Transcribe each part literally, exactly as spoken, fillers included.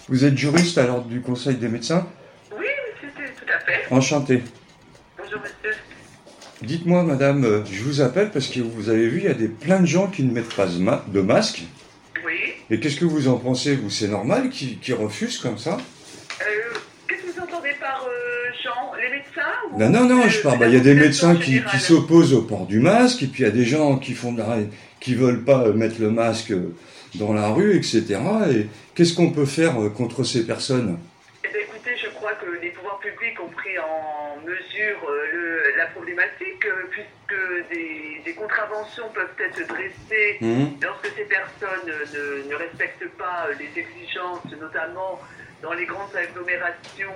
Vous êtes juriste à l'ordre du Conseil des médecins? Oui, monsieur, tout à fait. Enchanté. Bonjour, monsieur. Dites-moi, madame, euh, je vous appelle parce que vous avez vu, il y a des, plein de gens qui ne mettent pas de, ma- de masque. Oui. Et qu'est-ce que vous en pensez, vous? C'est normal qu'ils qu'ils refusent comme ça? Euh, Qu'est-ce que vous entendez par euh, gens? Les médecins ou Non, non, non, euh, je parle. la Bah, il y a des population médecins qui, générale qui s'opposent au port du masque, et puis il y a des gens qui font de la, qui veulent pas euh, mettre le masque euh, dans la rue, et cetera. Et qu'est-ce qu'on peut faire euh, contre ces personnes? Eh bien, écoutez, je crois que les pouvoirs publics ont pris en mesure euh, le, la problématique, euh, puisque des, des contraventions peuvent être dressées Mhm. lorsque ces personnes ne, ne respectent pas euh, les exigences, notamment dans les grandes agglomérations.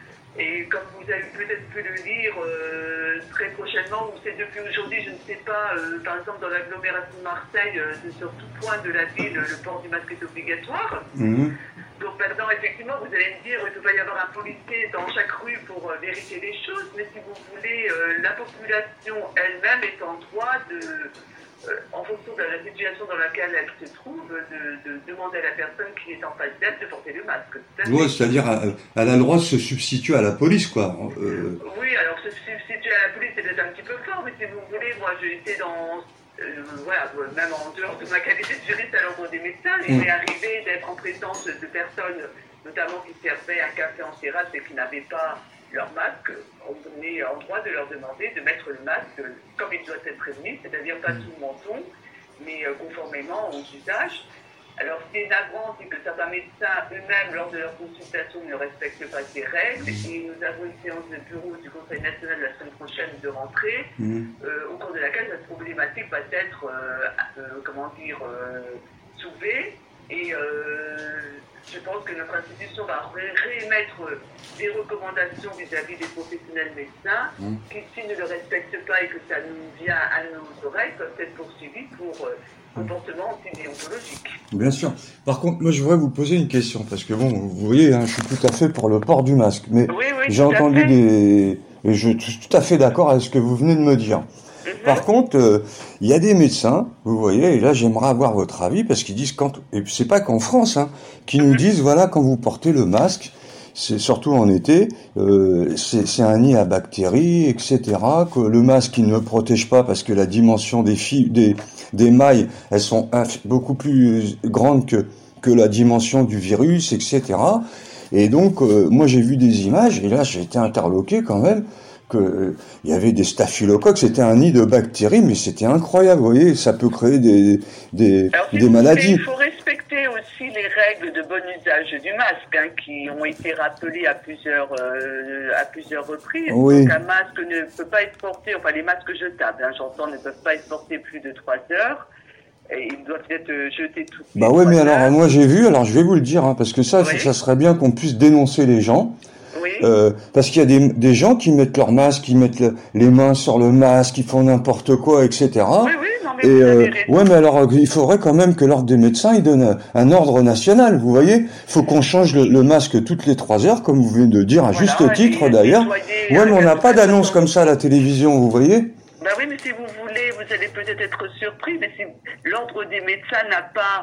Et comme vous avez peut-être pu le lire euh, très prochainement, ou c'est depuis aujourd'hui, je ne sais pas, euh, par exemple dans l'agglomération de Marseille, euh, sur tout point de la ville, le port du masque est obligatoire. Mhm. Donc maintenant, effectivement, vous allez me dire qu'il peut pas y avoir un policier dans chaque rue pour euh, vérifier les choses, mais si vous voulez, euh, la population elle-même est en droit de, euh, en fonction de la situation dans laquelle elle se trouve, de, de demander à la personne qui est en face d'elle de porter le masque. Tout à fait. Ouais, c'est-à-dire, euh, elle a le droit de se substituer à la police, quoi. Euh, Oui, alors se substituer à la police, c'est peut-être un petit peu fort, mais si vous voulez, moi j'ai été dans, euh, voilà, même en dehors de ma qualité de juriste à l'ordre des médecins, il Mm. m'est arrivé d'être en présence de personnes, notamment qui servaient un café en terrasse et qui n'avaient pas leur masque. On est en droit de leur demander de mettre le masque comme il doit être prévenu, c'est-à-dire pas sous le menton, mais euh, conformément aux usages. Alors, ce qui est navrant, c'est que certains médecins eux-mêmes, lors de leur consultation, ne respectent pas ces règles. Et nous avons une séance de bureau du Conseil national la semaine prochaine de rentrée, mhm. euh, au cours de laquelle cette problématique va être, euh, euh, comment dire, euh, soulevée. Et euh, je pense que notre institution va ré- réémettre des recommandations vis-à-vis des professionnels médecins, Mm. qui, s'ils ne le respectent pas et que ça nous vient à nos oreilles, peuvent être poursuivis pour euh, comportement antidéontologique. Bien sûr. Par contre, moi, je voudrais vous poser une question, parce que bon, vous voyez, hein, je suis tout à fait pour le port du masque, mais Oui, oui, j'ai tout à entendu fait. des, et je suis tout à fait d'accord avec ce que vous venez de me dire. Mhm. Par contre, euh, il y a des médecins, vous voyez, et là j'aimerais avoir votre avis, parce qu'ils disent, quand, et c'est pas qu'en France, hein, qui nous disent, voilà, quand vous portez le masque, c'est surtout en été, euh, c'est c'est un nid à bactéries, et cetera. Que le masque il ne protège pas parce que la dimension des fils, des, des mailles, elles sont inf- beaucoup plus grandes que que la dimension du virus, et cetera. Et donc, euh, moi j'ai vu des images, et là j'ai été interloqué quand même, que euh, il y avait des staphylocoques, c'était un nid de bactéries, mais c'était incroyable, vous voyez, ça peut créer des, des, Alors, si des vous maladies. voulez, il faut respecter aussi les règles de bon usage du masque, hein, qui ont été rappelées à plusieurs, euh, à plusieurs reprises. Oui. Donc, un masque ne peut pas être porté, enfin, les masques jetables, hein, j'entends, ne peuvent pas être portés plus de trois heures. Et ils doivent être euh, jetés toutes les Bah ouais, mais trois alors heures. moi j'ai vu, alors je vais vous le dire, hein, parce que ça, Oui. ça serait bien qu'on puisse dénoncer les gens. Oui. Euh, parce qu'il y a des, des gens qui mettent leur masque, qui mettent le- les mains sur le masque, qui font n'importe quoi, et cetera. Oui, oui, non, mais Et vous euh, avez raison. ouais, mais alors euh, il faudrait quand même que l'ordre des médecins il donne un, un ordre national. Vous voyez, il faut qu'on change le, le masque toutes les trois heures, comme vous venez de dire à Voilà, juste titre et d'ailleurs. nettoyer Ouais, mais on avec n'a un pas d'annonce bâton. comme ça à la télévision, vous voyez. Bah oui, mais si vous voulez, vous allez peut-être être surpris, mais si l'ordre des médecins n'a pas,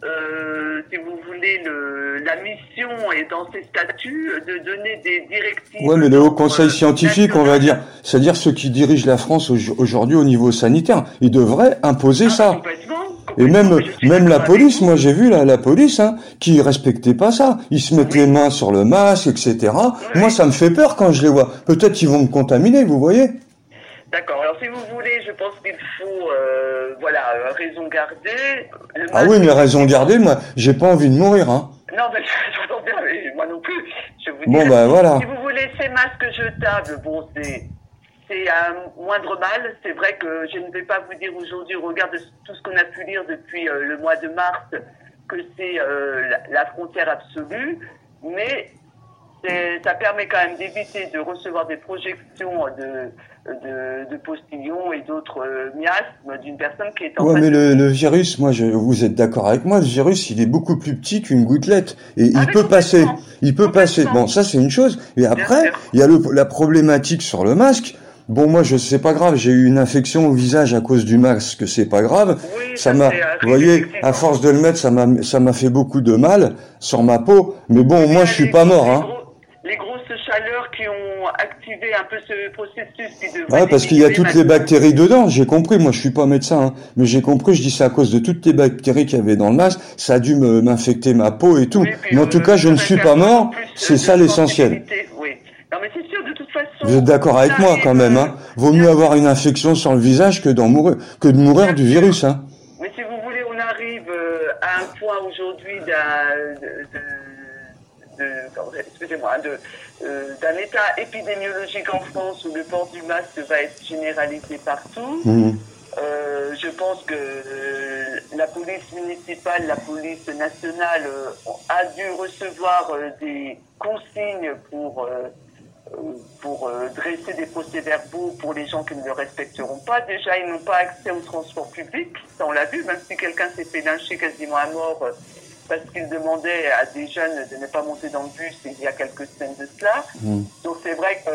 euh, si vous voulez, le, la mission et dans ses statuts de donner des directives. Ouais, mais le Haut Conseil euh, scientifique, on va dire, c'est-à-dire ceux qui dirigent la France au- aujourd'hui au niveau sanitaire, ils devraient imposer Ah, ça. complètement, Et complètement, même, mais je suis même la d'accord avec police, vous. moi j'ai vu la, la police, hein, qui respectait pas ça. Ils se mettent Oui. les mains sur le masque, et cetera. Oui, Moi, oui. ça me fait peur quand je les vois. Peut-être qu'ils vont me contaminer, vous voyez. D'accord, alors si vous voulez, je pense qu'il faut, euh, voilà, euh, raison garder. Le Ah masque- oui, mais raison gardée, moi, j'ai pas envie de mourir, hein. Non, mais j'entends bien, mais moi non plus. Je vous Bon, dirais, bah, voilà. Si vous voulez ces masques jetables, bon, c'est c'est un moindre mal. C'est vrai que je ne vais pas vous dire aujourd'hui, au regard de tout ce qu'on a pu lire depuis euh, le mois de mars, que c'est euh, la, la frontière absolue, mais c'est- ça permet quand même d'éviter de recevoir des projections de, de, de postillons et d'autres euh, miasmes d'une personne qui est en Ouais, face mais de le, le virus, moi, je, vous êtes d'accord avec moi, le virus, il est beaucoup plus petit qu'une gouttelette. Et Ah il oui, peut passer. complètement. Il peut passer. Complètement. Bon, ça, c'est une chose. Et après, sûr. il y a le, la problématique sur le masque. Bon, moi, je c'est pas grave. J'ai eu une infection au visage à cause du masque. C'est pas grave. Oui, Ça ça m'a, c'est vous arrivé, voyez, à effectivement. force de le mettre, ça m'a, ça m'a fait beaucoup de mal sur ma peau. Mais bon, Eh moi, bien, je suis les, pas gros- mort, les, hein. gros- les grosses chaleurs qui ont activé un peu ce processus qui devrait Ah, parce qu'il y a diminuer toutes les maintenant. bactéries dedans. J'ai compris. Moi, je suis pas médecin, hein. Mais j'ai compris. Je dis c'est à cause de toutes les bactéries qu'il y avait dans le masque. Ça a dû me, m'infecter ma peau et tout. Oui, puis Mais en tout euh, cas, je vous ne aurez suis qu'à pas avoir mort. plus C'est euh, ça de l'essentiel. sensibilité. Oui. Non, mais c'est sûr, de toute façon, Vous êtes d'accord on avec moi quand arrive, même, euh, hein? Vaut bien mieux avoir sûr, une infection sur le visage que d'en mourir, que de mourir bien du sûr. virus, hein? Mais si vous voulez, on arrive euh, à un point aujourd'hui d'un, de, de, de- comment- excusez-moi, de, euh, d'un état épidémiologique en France où le port du masque va être généralisé partout. Mhm. Euh, je pense que euh, la police municipale, la police nationale euh, a dû recevoir euh, des consignes pour euh, euh, pour euh, dresser des procès-verbaux pour les gens qui ne le respecteront pas. Déjà, ils n'ont pas accès au transport public, ça on l'a vu, même si quelqu'un s'est fait lyncher quasiment à mort euh, parce qu'il demandait à des jeunes de ne pas monter dans le bus il y a quelques semaines de cela. Mhm. Donc c'est vrai que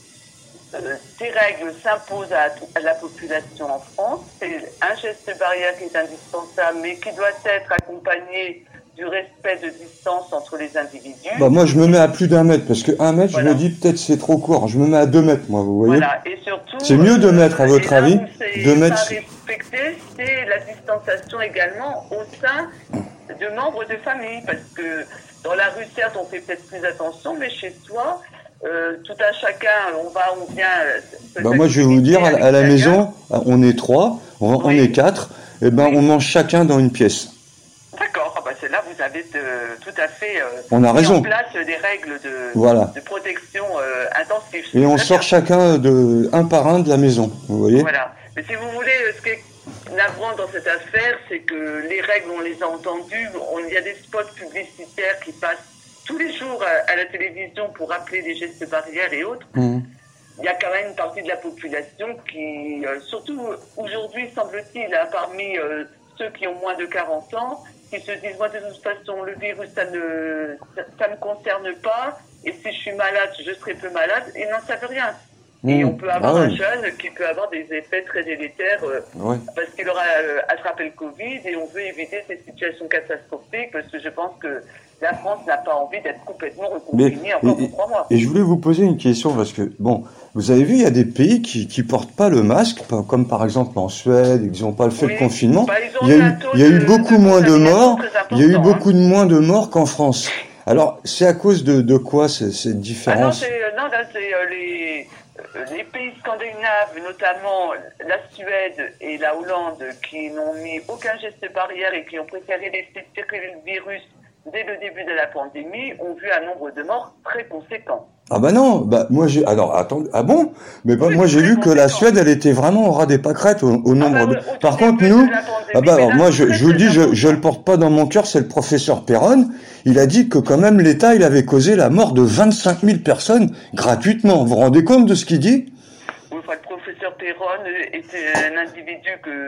euh, ces règles s'imposent à, à la population en France. C'est un geste barrière qui est indispensable, mais qui doit être accompagné du respect de distance entre les individus. Bah, moi, je me mets à plus d'un mètre, parce que un mètre, Voilà. je me dis peut-être c'est trop court. Je me mets à deux mètres, moi, vous voyez? Voilà, et surtout... C'est mieux de mettre, à euh, votre et là avis, où c'est de mettre- pas respecté, c'est la distanciation également au sein de membres de famille, parce que dans la rue, certes, on fait peut-être plus attention, mais chez soi, euh, tout un chacun, on va, on vient... euh, Bah, moi, je vais vous dire, à, la- à la l'extérieur. maison, on est trois, on, on Oui. est quatre, et ben, Oui. on mange chacun dans une pièce. D'accord, ah bah c'est là vous avez euh, tout à fait euh, On a mis raison. en place euh, des règles de, Voilà. de protection euh, intensive. Et on Très sort bien. chacun de, un par un de la maison, vous voyez? Voilà. Mais si vous voulez, euh, ce qui est navrant dans cette affaire, c'est que les règles, on les a entendues. On, il y a des spots publicitaires qui passent tous les jours à, à la télévision pour rappeler des gestes barrières et autres. Mhm. Il y a quand même une partie de la population qui, euh, surtout aujourd'hui, semble-t-il, hein, parmi euh, ceux qui ont moins de quarante ans, qui se disent, moi, de toute façon, le virus, ça ne, ça, ça me concerne pas, et si je suis malade, je serai peu malade, et n'en savent rien. Et Mmh. on peut avoir Ah un oui. jeune qui peut avoir des effets très délétères euh, Ouais. parce qu'il aura euh, attrapé le Covid, et on veut éviter ces situations catastrophiques, parce que je pense que la France n'a pas envie d'être complètement reconfinée encore et- pour trois mois. Et je voulais vous poser une question parce que, bon, vous avez vu, il y a des pays qui qui portent pas le masque, pas- comme par exemple en Suède, ils n'ont pas le fait Oui. de confinement. Bah, ils ont Il y a eu eu, un taux il y a eu de- beaucoup de moins de contamination morts, très il y a eu important, hein. beaucoup de moins de morts qu'en France. Alors, c'est à cause de, de quoi c'est- cette Ah non, différence? c'est, euh, non, là, c'est euh, les, euh, les pays scandinaves, notamment la Suède et la Hollande, qui n'ont mis aucun geste barrière et qui ont préféré laisser circuler le virus dès le début de la pandémie, ont vu un nombre de morts très conséquent. Ah bah non, bah moi j'ai alors attends, ah bon? Mais bah, Oui, moi j'ai très vu que la conséquent. Suède elle était vraiment au ras des pâquerettes au, au nombre bah, de. au tout Par contre début nous, de la pandémie, ah bah mais alors là, moi c'est je, très, je vous très dis, je, important. je le porte pas dans mon cœur, c'est le professeur Perron. Il a dit que quand même l'État il avait causé la mort de vingt-cinq mille personnes gratuitement. Vous vous rendez compte de ce qu'il dit? Oui, enfin, le professeur Perron était un individu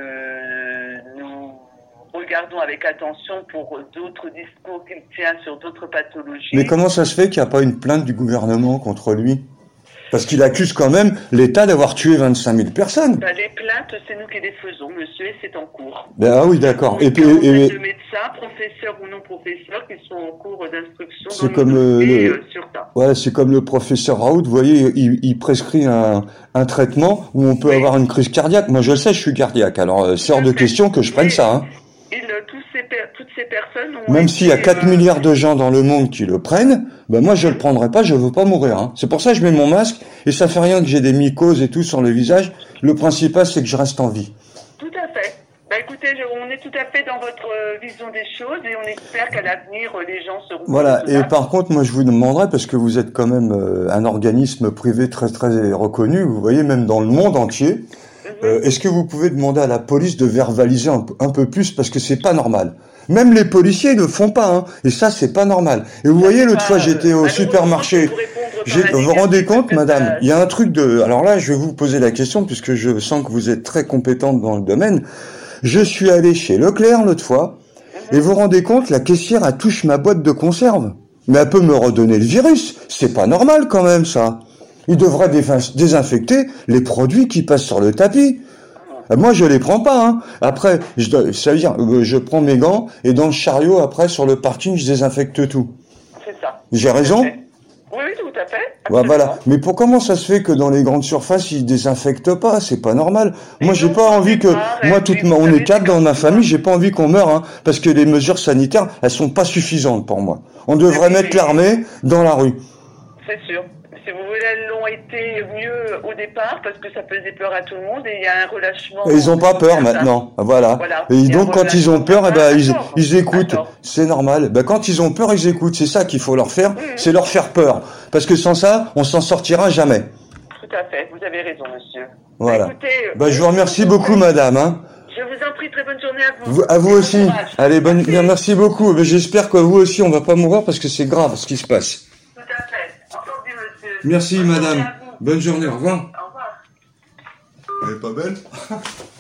que nous regardons avec attention pour d'autres discours qu'il tient sur d'autres pathologies. Mais comment ça se fait qu'il n'y a pas une plainte du gouvernement contre lui? Parce qu'il accuse quand même l'État d'avoir tué vingt-cinq mille personnes. Bah, les plaintes, c'est nous qui les faisons, monsieur, et c'est en cours. Ben ah oui d'accord. Et Et puis puis, et- de médecins, professeurs ou non professeurs, qui sont en cours d'instruction C'est dans comme, le euh, dossier le- euh, sur ça. Ouais, c'est comme le professeur Raoult, vous voyez, il, il prescrit un, un traitement où on peut Oui. avoir une crise cardiaque. Moi, je le sais, je suis cardiaque, alors euh, c'est hors de Tout à fait. question que je prenne Mais ça. Hein. il, euh, tous ces per- toutes ces personnes ont Même été, s'il y a quatre euh, milliards de gens dans le monde qui le prennent, ben moi je le prendrai pas, je veux pas mourir. Hein. C'est pour ça que je mets mon masque, et ça fait rien que j'ai des mycoses et tout sur le visage. Le principal, c'est que je reste en vie. Tout à fait. Bah écoutez, je- on est tout à fait dans votre euh, vision des choses et on espère qu'à l'avenir, euh, les gens seront Voilà, et raisonnables. par contre, moi je vous demanderais, parce que vous êtes quand même euh, un organisme privé très très reconnu, vous voyez, même dans le monde entier, Mhm. euh, est-ce que vous pouvez demander à la police de verbaliser un, peu- un peu plus, parce que c'est pas normal. Même les policiers ne le font pas, hein, et ça c'est pas normal. Et vous voyez, l'autre fois j'étais au supermarché, j'ai, vous vous rendez compte, madame, il y a un truc de... Alors là, je vais vous poser la question, puisque je sens que vous êtes très compétente dans le domaine. Je suis allé chez Leclerc l'autre fois, et vous vous rendez compte, la caissière, elle touche ma boîte de conserve. Mais elle peut me redonner le virus. C'est pas normal quand même, ça. Ils devraient désin- désinfecter les produits qui passent sur le tapis. Euh, Moi, je les prends pas. Hein. Après, je, dois- ça veut dire, euh, je prends mes gants et dans le chariot, après, sur le parking, je désinfecte tout. C'est ça. J'ai Tout à raison? fait. Oui, oui, tout à fait. Ouais, voilà. Absolument. Mais pour comment ça se fait que dans les grandes surfaces, ils désinfectent pas? C'est pas normal. Et Moi, j'ai non, pas au envie que, départ, moi, et toute puis, ma, vous on savez, est quatre c'est dans comme ma tout, famille, hein. j'ai pas envie qu'on meure, hein, parce que les mesures sanitaires, elles sont pas suffisantes pour moi. On devrait Oui, mettre oui, l'armée dans la rue. c'est sûr. Si vous voulez, elles l'ont été mieux au départ parce que ça faisait peur à tout le monde et il y a un relâchement. Et ils ont pas peur certain. maintenant. Voilà. Voilà. Et Il y a un donc, quand ils ont relâchement peur, eh certain ben, à ils, tort. ils À écoutent. tort. C'est normal. Ben, quand ils ont peur, ils écoutent. C'est ça qu'il faut leur faire. Mhm. C'est leur faire peur. Parce que sans ça, on s'en sortira jamais. Tout à fait. Vous avez raison, monsieur. Voilà. Bah, écoutez, Ben, je vous remercie beaucoup. beaucoup, madame, hein. Je vous en prie, très bonne journée à vous. Vous- à vous Bon aussi. courage. Allez, bonne, Merci. bien, merci beaucoup. Ben, j'espère que vous aussi, on va pas mourir parce que c'est grave ce qui se passe. Tout à fait. Entendu, monsieur. Merci, Bonne journée madame. à vous. Bonne journée. Au revoir. Au revoir. Elle est pas belle?